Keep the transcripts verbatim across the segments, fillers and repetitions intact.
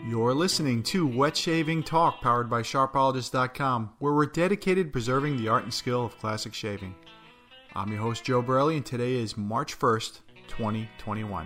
You're listening to Wet Shaving Talk, powered by Sharpologist dot com, where we're dedicated to preserving the art and skill of classic shaving. I'm your host, Joe Borelli, and today is March first, twenty twenty-one.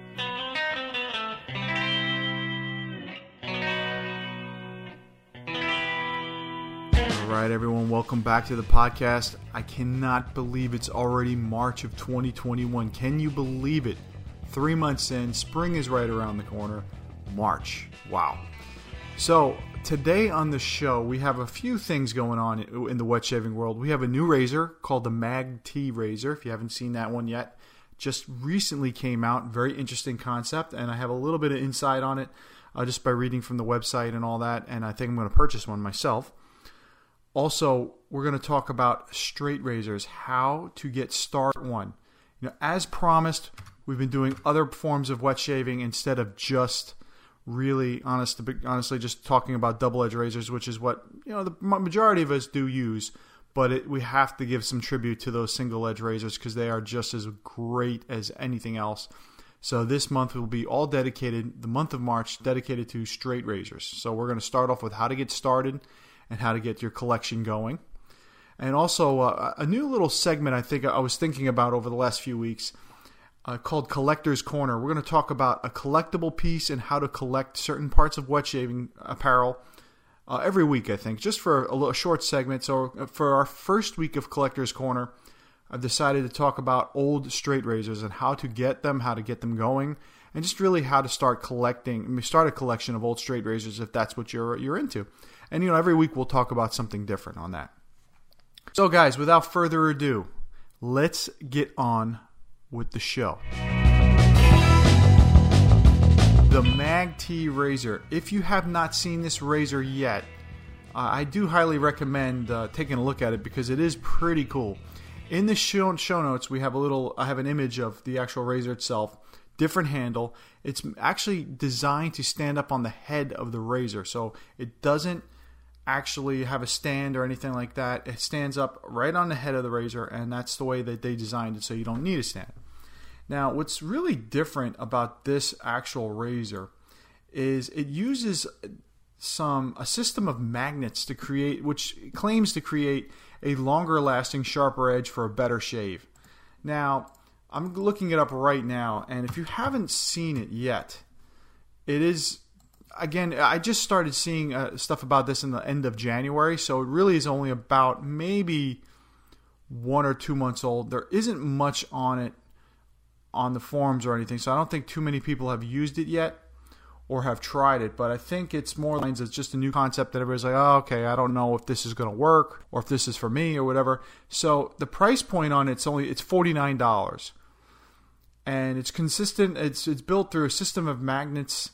Alright everyone, welcome back to the podcast. I cannot believe it's already March of twenty twenty-one. Can you believe it? Three months in, spring is right around the corner. March. Wow. So today on the show, we have a few things going on in the wet shaving world. We have a new razor called the Mag T razor. If you haven't seen that one yet, just recently came out. Very interesting concept, and I have a little bit of insight on it uh, just by reading from the website and all that, and I think I'm going to purchase one myself. Also, we're going to talk about straight razors, how to get start one. You know, as promised, we've been doing other forms of wet shaving instead of just really honest, honestly just talking about double-edged razors, which is what you know the majority of us do use. But it, we have to give some tribute to those single-edge razors because they are just as great as anything else. So this month will be all dedicated, the month of March, dedicated to straight razors. So we're going to start off with how to get started and how to get your collection going. And also uh, a new little segment I think I was thinking about over the last few weeks uh, called Collector's Corner. We're going to talk about a collectible piece and how to collect certain parts of wet shaving apparel uh, every week, I think, just for a, little, a short segment. So for our first week of Collector's Corner, I've decided to talk about old straight razors and how to get them, how to get them going, and just really how to start collecting, start a collection of old straight razors if that's what you're you're into. And, you know, every week we'll talk about something different on that. So, guys, without further ado, let's get on with the show. The Mag T razor. If you have not seen this razor yet, uh, I do highly recommend uh, taking a look at it because it is pretty cool. In the show, show notes, we have a little. I have an image of the actual razor itself. Different handle. It's actually designed to stand up on the head of the razor, so it doesn't actually have a stand or anything like that. It stands up right on the head of the razor, and that's the way that they designed it, so you don't need a stand. Now, what's really different about this actual razor is it uses some a system of magnets to create, which claims to create a longer lasting, sharper edge for a better shave. Now, I'm looking it up right now, and if you haven't seen it yet, it is, again, I just started seeing uh, stuff about this in the end of January, so it really is only about maybe one or two months old. There isn't much on it on the forums or anything, so I don't think too many people have used it yet or have tried it, but I think it's more lines it's just a new concept that everybody's like, oh, okay, I don't know if this is going to work or if this is for me or whatever. So the price point on it's only it's forty-nine dollars. And it's consistent. It's it's built through a system of magnets,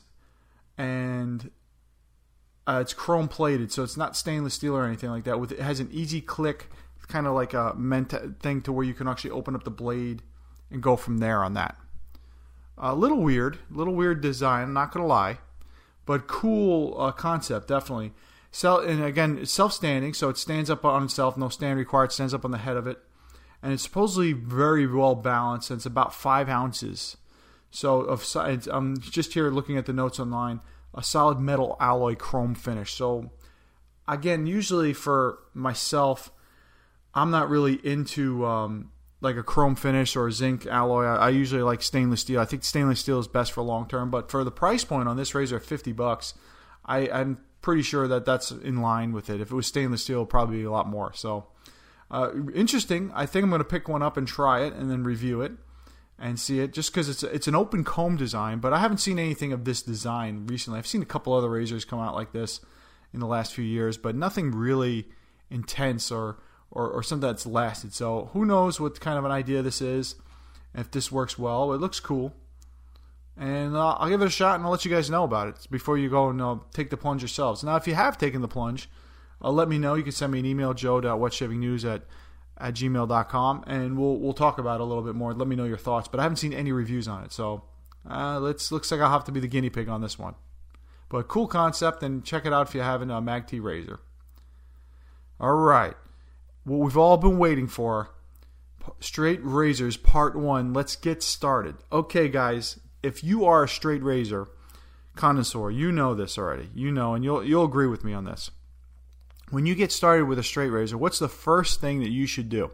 and uh, it's chrome plated, so it's not stainless steel or anything like that. With it has an easy click, kind of like a meant thing to where you can actually open up the blade and go from there on that. A little weird, little weird design. I'm not gonna lie, but cool uh, concept definitely. So and again, it's self-standing, so it stands up on itself. No stand required. Stands up on the head of it. And it's supposedly very well balanced, and it's about five ounces. So of I'm just here looking at the notes online. A solid metal alloy chrome finish. So again, usually for myself, I'm not really into um, like a chrome finish or a zinc alloy. I, I usually like stainless steel. I think stainless steel is best for long term. But for the price point on this razor, fifty bucks, I, I'm pretty sure that that's in line with it. If it was stainless steel, it'd probably be a lot more. So. Uh, interesting. I think I'm going to pick one up and try it and then review it and see it just because it's it's an open comb design, but I haven't seen anything of this design recently. I've seen a couple other razors come out like this in the last few years, but nothing really intense or, or, or something that's lasted. So who knows what kind of an idea this is, if this works well. It looks cool. And uh, I'll give it a shot and I'll let you guys know about it before you go and uh, take the plunge yourselves. Now, if you have taken the plunge, Uh, let me know. You can send me an email, joe dot wetshavingnews at, at gmail dot com, and we'll we'll talk about it a little bit more. Let me know your thoughts. But I haven't seen any reviews on it, so uh, let's looks like I'll have to be the guinea pig on this one. But cool concept, and check it out if you haven't. A Mag T razor. All right, what we've all been waiting for, straight razors part one. Let's get started. Okay, guys, if you are a straight razor, connoisseur, you know this already. You know, and you'll you'll agree with me on this. When you get started with a straight razor, what's the first thing that you should do?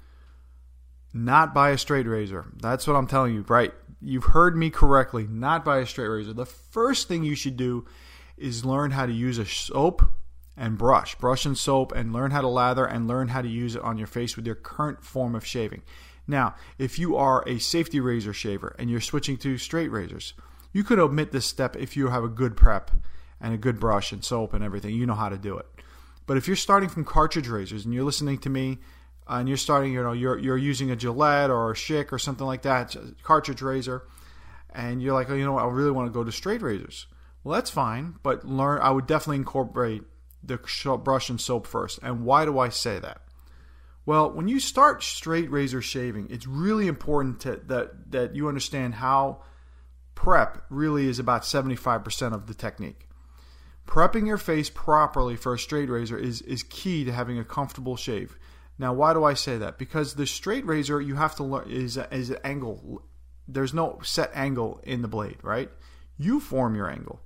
Not buy a straight razor. That's what I'm telling you, right? You've heard me correctly. Not buy a straight razor. The first thing you should do is learn how to use a soap and brush. Brush and soap, and learn how to lather and learn how to use it on your face with your current form of shaving. Now, if you are a safety razor shaver and you're switching to straight razors, you could omit this step if you have a good prep and a good brush and soap and everything. You know how to do it. But if you're starting from cartridge razors and you're listening to me uh, and you're starting, you know, you're you're using a Gillette or a Schick or something like that, cartridge razor, and you're like, oh, you know what, I really want to go to straight razors. Well, that's fine, but learn. I would definitely incorporate the brush and soap first. And why do I say that? Well, when you start straight razor shaving, it's really important to, that that you understand how prep really is about seventy-five percent of the technique. Prepping your face properly for a straight razor is, is key to having a comfortable shave. Now, why do I say that? Because the straight razor, you have to learn is is an angle. There's no set angle in the blade, right? You form your angle.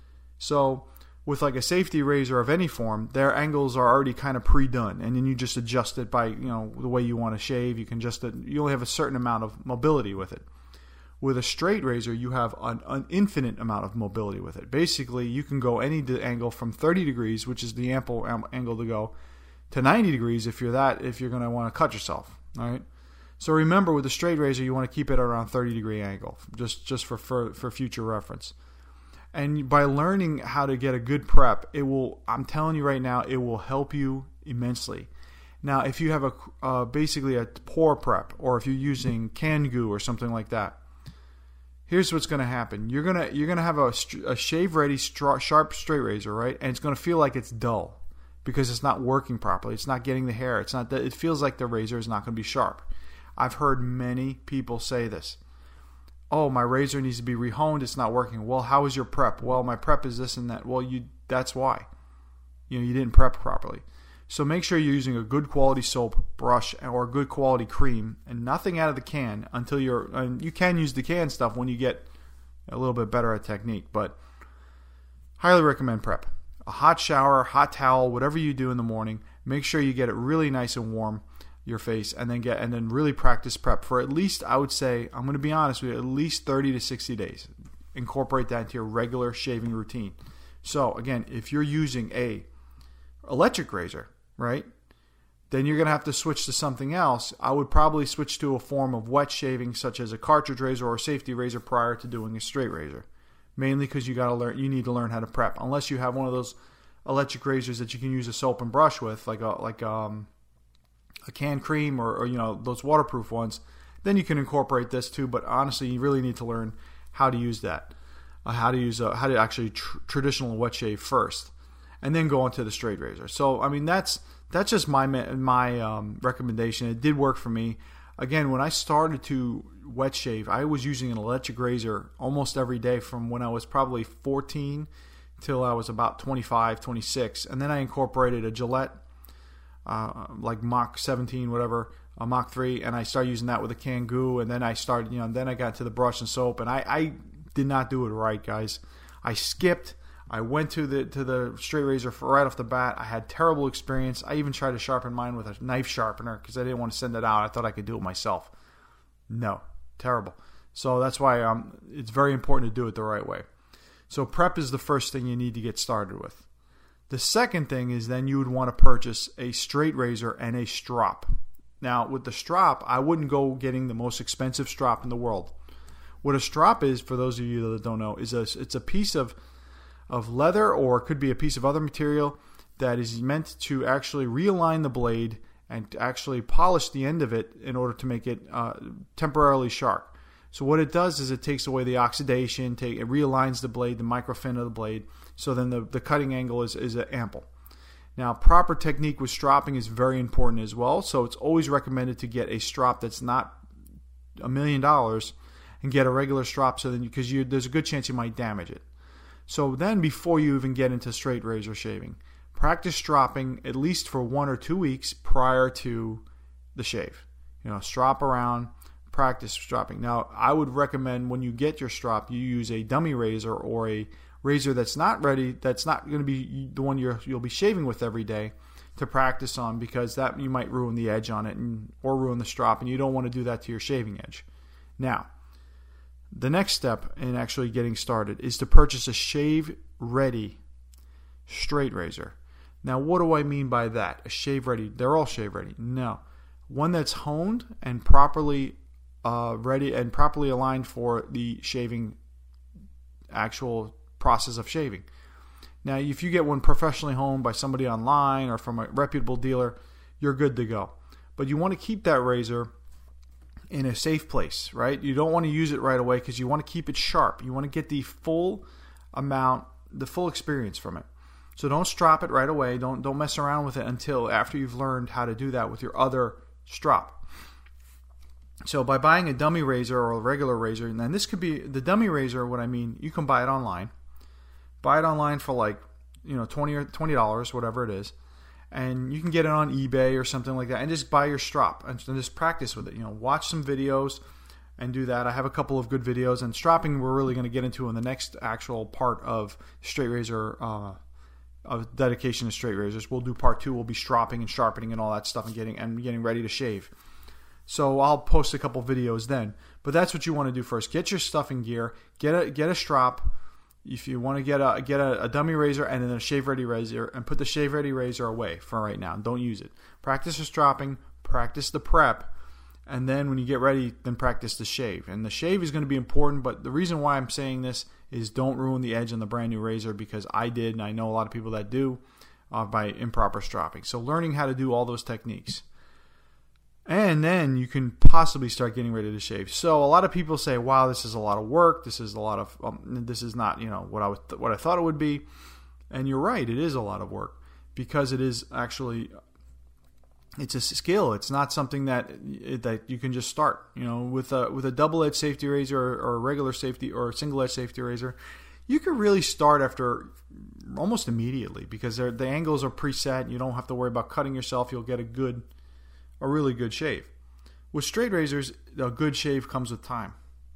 So with like a safety razor of any form, their angles are already kind of pre-done, and then you just adjust it by, you know, the way you want to shave. You can just you only have a certain amount of mobility with it. With a straight razor, you have an, an infinite amount of mobility with it. Basically, you can go any angle from thirty degrees, which is the ample angle to go, to ninety degrees if you're that if you're going to want to cut yourself. All right. So remember, with a straight razor, you want to keep it around thirty degree angle, just just for, for for future reference. And by learning how to get a good prep, it will. I'm telling you right now, it will help you immensely. Now, if you have a uh, basically a poor prep, or if you're using canned goo or something like that, here's what's going to happen. You're gonna you're gonna have a, a shave ready sharp straight razor, right? And it's going to feel like it's dull because it's not working properly. It's not getting the hair. It's not that it feels like the razor is not going to be sharp. I've heard many people say this. Oh, my razor needs to be rehoned. It's not working. Well, how is your prep? Well, my prep is this and that. Well, you that's why. You know, you didn't prep properly. So make sure you're using a good quality soap, brush, or a good quality cream, and nothing out of the can until you're. And you can use the can stuff when you get a little bit better at technique, but highly recommend prep. A hot shower, hot towel, whatever you do in the morning. Make sure you get it really nice and warm, your face, and then get and then really practice prep for at least, I would say, I'm going to be honest with you, at least thirty to sixty days. Incorporate that into your regular shaving routine. So again, if you're using a electric razor, right, then you're going to have to switch to something else. I would probably switch to a form of wet shaving, such as a cartridge razor or a safety razor, prior to doing a straight razor. Mainly because you got to learn, you need to learn how to prep. Unless you have one of those electric razors that you can use a soap and brush with, like a like um. a canned cream or, or you know those waterproof ones, then you can incorporate this too. But honestly, you really need to learn how to use that, uh, how to use a, how to actually tr- traditional wet shave first, and then go on to the straight razor. So I mean that's that's just my my um, recommendation. It did work for me. Again, when I started to wet shave, I was using an electric razor almost every day from when I was probably fourteen till I was about twenty-five, twenty-six, and then I incorporated a Gillette. Uh, like Mach seventeen, whatever, a Mach three, and I started using that with a canned goo, and then I started, you know, then I got to the brush and soap, and I, I did not do it right, guys. I skipped. I went to the to the straight razor for right off the bat. I had terrible experience. I even tried to sharpen mine with a knife sharpener because I didn't want to send it out. I thought I could do it myself. No, terrible. So that's why um, it's very important to do it the right way. So prep is the first thing you need to get started with. The second thing is then you would want to purchase a straight razor and a strop. Now, with the strop, I wouldn't go getting the most expensive strop in the world. What a strop is, for those of you that don't know, is a, it's a piece of of leather, or it could be a piece of other material that is meant to actually realign the blade and actually polish the end of it in order to make it uh, temporarily sharp. So what it does is it takes away the oxidation, take, it realigns the blade, the microfin of the blade, so then the, the cutting angle is, is ample. Now, proper technique with stropping is very important as well, so it's always recommended to get a strop that's not a million dollars and get a regular strop, so then because you, there's a good chance you might damage it. So then before you even get into straight razor shaving, practice stropping at least for one or two weeks prior to the shave. You know, strop around, practice stropping. Now, I would recommend when you get your strop, you use a dummy razor or a razor that's not ready, that's not going to be the one you're, you'll be shaving with every day to practice on, because that you might ruin the edge on it and or ruin the strop, and you don't want to do that to your shaving edge. Now, the next step in actually getting started is to purchase a shave-ready straight razor. Now, what do I mean by that? A shave-ready. They're all shave-ready. No. One that's honed and properly uh, ready and properly aligned for the shaving, actual process of shaving. Now, if you get one professionally honed by somebody online or from a reputable dealer, you're good to go. But you want to keep that razor in a safe place, right? You don't want to use it right away because you want to keep it sharp. You want to get the full amount, the full experience from it. So don't strop it right away. Don't don't mess around with it until after you've learned how to do that with your other strop. So by buying a dummy razor or a regular razor, and then this could be the dummy razor, what I mean, you can buy it online. Buy it online for like, you know, twenty or twenty dollars, whatever it is. And you can get it on eBay or something like that, and just buy your strop and just practice with it. You know, watch some videos and do that. I have a couple of good videos, and stropping we're really going to get into in the next actual part of straight razor, uh, of dedication to straight razors. We'll do part two. We'll be stropping and sharpening and all that stuff, and getting and getting ready to shave. So I'll post a couple videos then. But that's what you want to do first. Get your stuff in gear. Get a get a strop. If you want to get a get a, a dummy razor and then a shave-ready razor, and put the shave-ready razor away for right now. Don't use it. Practice the stropping, practice the prep, and then when you get ready, then practice the shave. And the shave is going to be important, but the reason why I'm saying this is don't ruin the edge on the brand new razor, because I did, and I know a lot of people that do, uh, by improper stropping. So learning how to do all those techniques. And then you can possibly start getting ready to shave. So a lot of people say, "Wow, this is a lot of work. This is a lot of um, this is not, you know, what I was what I thought it would be." And you're right, it is a lot of work, because it is actually it's a skill. It's not something that that you can just start. You know, with a with a double-edged safety razor or, or a regular safety or a single-edged safety razor, you can really start after almost immediately, because the angles are preset. You don't have to worry about cutting yourself. You'll get a good a really good shave. With straight razors, a good shave comes with time.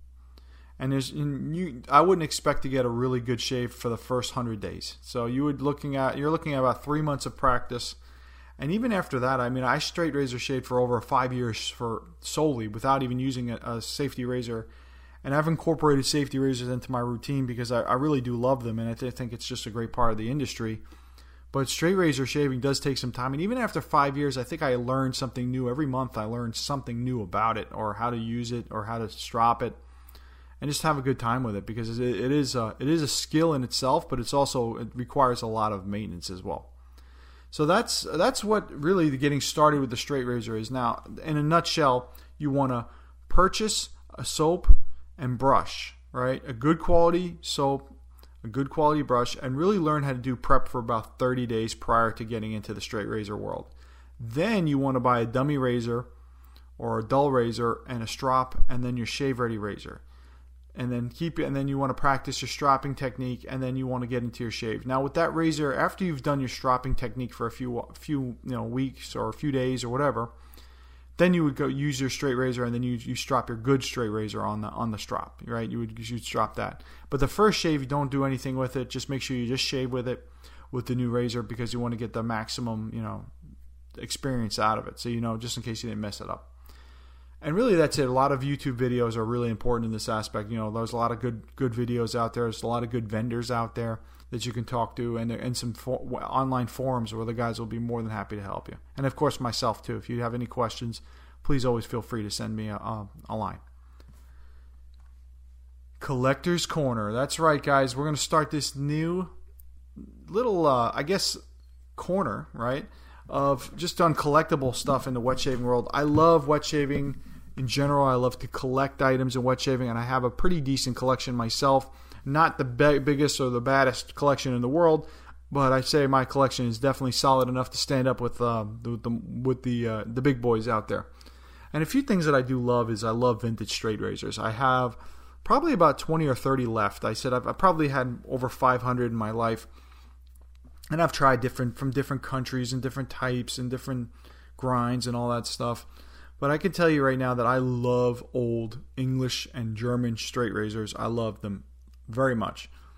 And there's you I wouldn't expect to get a really good shave for the first hundred days. So you would looking at you're looking at about three months of practice. And even after that, I mean, I straight razor shaved for over five years for solely without even using a, a safety razor. And I've incorporated safety razors into my routine because I, I really do love them, and I th- think it's just a great part of the industry. But straight razor shaving does take some time. And even after five years, I think I learned something new. Every month I learned something new about it, or how to use it, or how to strop it. And just have a good time with it, because it, it is a, it is a skill in itself, but it's also it requires a lot of maintenance as well. So that's that's what really getting started with the straight razor is. Now, in a nutshell, you want to purchase a soap and brush, right? A good quality soap, a good quality brush, and really learn how to do prep for about thirty days prior to getting into the straight razor world. Then you want to buy a dummy razor or a dull razor and a strop, and then your shave-ready razor. And then keep it, and then you want to practice your stropping technique, and then you want to get into your shave. Now with that razor, after you've done your stropping technique for a few few you know weeks or a few days or whatever, then you would go use your straight razor, and then you you strop your good straight razor on the on the strop, right? You would you'd strop that. But the first shave, you don't do anything with it. Just make sure you just shave with it with the new razor, because you want to get the maximum, you know, experience out of it. So, you know, just in case you didn't mess it up. And really, that's it. A lot of YouTube videos are really important in this aspect. You know, there's a lot of good good videos out there. There's a lot of good vendors out there that you can talk to, and and some for, online forums where the guys will be more than happy to help you. And of course, myself too. If you have any questions, please always feel free to send me a, a, a line. Collector's Corner. That's right, guys. We're going to start this new little, uh, I guess, corner, right, of just on collectible stuff in the wet shaving world. I love wet shaving in general. I love to collect items in wet shaving, and I have a pretty decent collection myself. Not the be- biggest or the baddest collection in the world, but I'd say my collection is definitely solid enough to stand up with uh, the, the with the uh, the big boys out there. And a few things that I do love is I love vintage straight razors. I have probably about twenty or thirty left. I said I've, I've probably had over five hundred in my life, and I've tried different from different countries and different types and different grinds and all that stuff. But I can tell you right now that I love old English and German straight razors. I love them very much.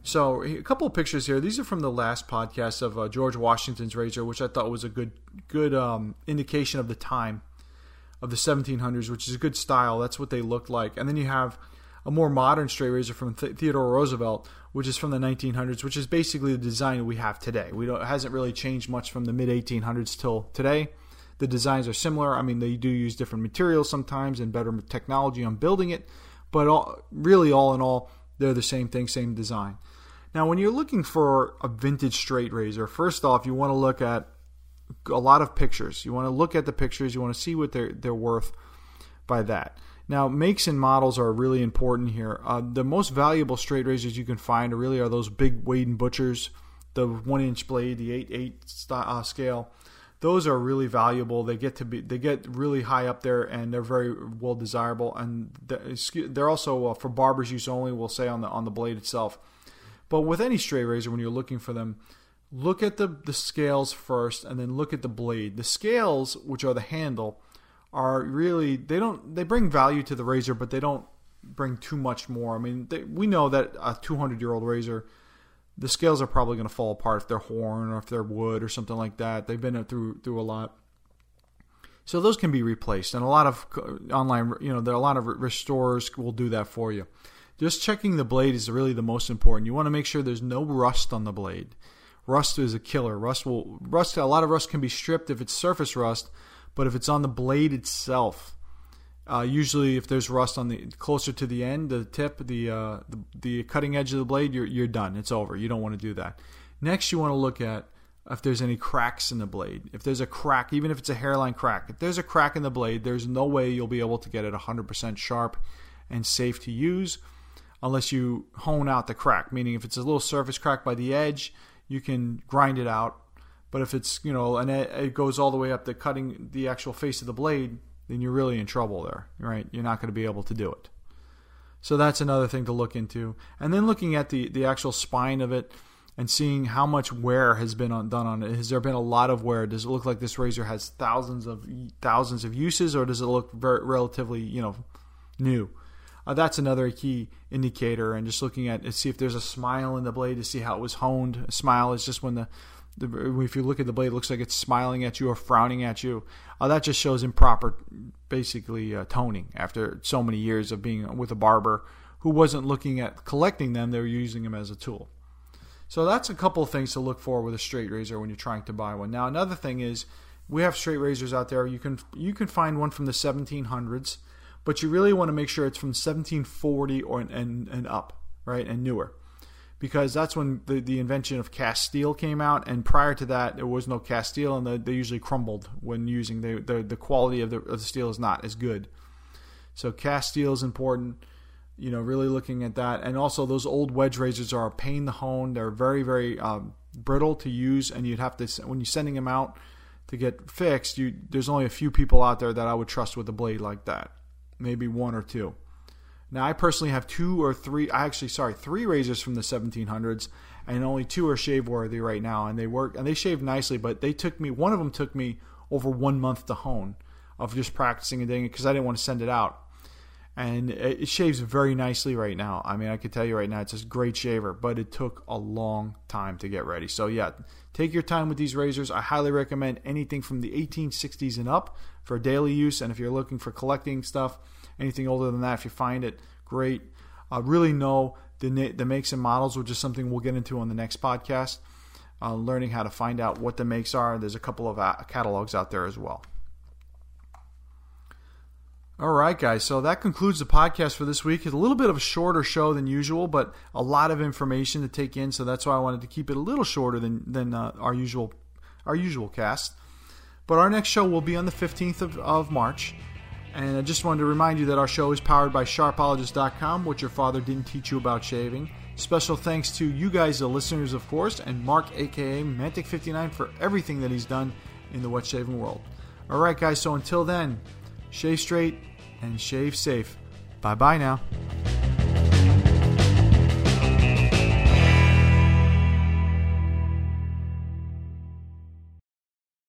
So a couple of pictures here. These are from the last podcast of uh, George Washington's razor, which I thought was a good good um, indication of the time of the seventeen hundreds, which is a good style. That's what they looked like. And then you have a more modern straight razor from Th- Theodore Roosevelt, which is from the nineteen hundreds, which is basically the design we have today. We don't, it hasn't really changed much from the mid eighteen hundreds till today. The designs are similar. I mean, they do use different materials sometimes and better technology on building it, but all, really all in all, they're the same thing, same design. Now, when you're looking for a vintage straight razor, first off, you want to look at a lot of pictures. You want to look at the pictures. You want to see what they're they're worth by that. Now, makes and models are really important here. Uh, the most valuable straight razors you can find are really are those big Wade and Butchers, the one-inch blade, the eight eight uh, scale. Those are really valuable. They get to be they get really high up there, and they're very well desirable. And they're also uh, for barbers use only. We'll say on the on the blade itself. But with any straight razor, when you're looking for them, look at the, the scales first and then look at the blade. The scales, which are the handle, are really, they don't, they bring value to the razor, but they don't bring too much more. I mean, they, we know that a two hundred year old razor, the scales are probably going to fall apart if they're horn or if they're wood or something like that. They've been through through a lot. So those can be replaced. And a lot of online, you know, there are a lot of restorers will do that for you. Just checking the blade is really the most important. You want to make sure there's no rust on the blade. Rust is a killer. Rust will rust. A lot of rust can be stripped if it's surface rust, but if it's on the blade itself, uh, usually if there's rust on the closer to the end, the tip, the, uh, the the cutting edge of the blade, you're you're done. It's over. You don't want to do that. Next, you want to look at if there's any cracks in the blade. If there's a crack, even if it's a hairline crack, if there's a crack in the blade, there's no way you'll be able to get it one hundred percent sharp and safe to use, unless you hone out the crack. Meaning if it's a little surface crack by the edge, you can grind it out. But if it's, you know, and it goes all the way up to cutting the actual face of the blade, then you're really in trouble there, right? You're not going to be able to do it. So that's another thing to look into. And then looking at the, the actual spine of it and seeing how much wear has been on, done on it. Has there been a lot of wear? Does it look like this razor has thousands of thousands of uses, or does it look very, relatively, you know, new? Uh, that's another key indicator, and just looking at see if there's a smile in the blade to see how it was honed. A smile is just when the, the if you look at the blade, it looks like it's smiling at you or frowning at you. Uh, that just shows improper, basically, uh, toning after so many years of being with a barber who wasn't looking at collecting them. They were using them as a tool. So that's a couple of things to look for with a straight razor when you're trying to buy one. Now, another thing is we have straight razors out there. You can you can find one from the seventeen hundreds. But you really want to make sure it's from seventeen forty or and and up, right, and newer, because that's when the, the invention of cast steel came out. And prior to that, there was no cast steel, and the, they usually crumbled when using. The, the the quality of the of the steel is not as good. So cast steel is important. You know, really looking at that, and also those old wedge razors are a pain to hone. They're very very um, brittle to use, and you'd have to when you're sending them out to get fixed. You there's only a few people out there that I would trust with a blade like that. Maybe one or two. Now, I personally have two or three, actually, sorry, three razors from the seventeen hundreds, and only two are shave worthy right now, and they work, and they shave nicely, but they took me, one of them took me over one month to hone of just practicing and doing it because I didn't want to send it out. And it, it shaves very nicely right now. I mean, I could tell you right now, it's a great shaver, but it took a long time to get ready. So, yeah, take your time with these razors. I highly recommend anything from the eighteen sixties and up for daily use. And if you're looking for collecting stuff, anything older than that, if you find it, great. Uh, really know the the makes and models, which is something we'll get into on the next podcast. Uh, learning how to find out what the makes are. There's a couple of uh, catalogs out there as well. All right, guys. So that concludes the podcast for this week. It's a little bit of a shorter show than usual, but a lot of information to take in. So that's why I wanted to keep it a little shorter than than uh, our usual our usual cast. But our next show will be on the fifteenth of, of March. And I just wanted to remind you that our show is powered by Sharpologist dot com, what your father didn't teach you about shaving. Special thanks to you guys, the listeners, of course, and Mark, a k a. Mantic fifty-nine, for everything that he's done in the wet shaving world. All right, guys. So until then, shave straight and shave safe. Bye-bye now.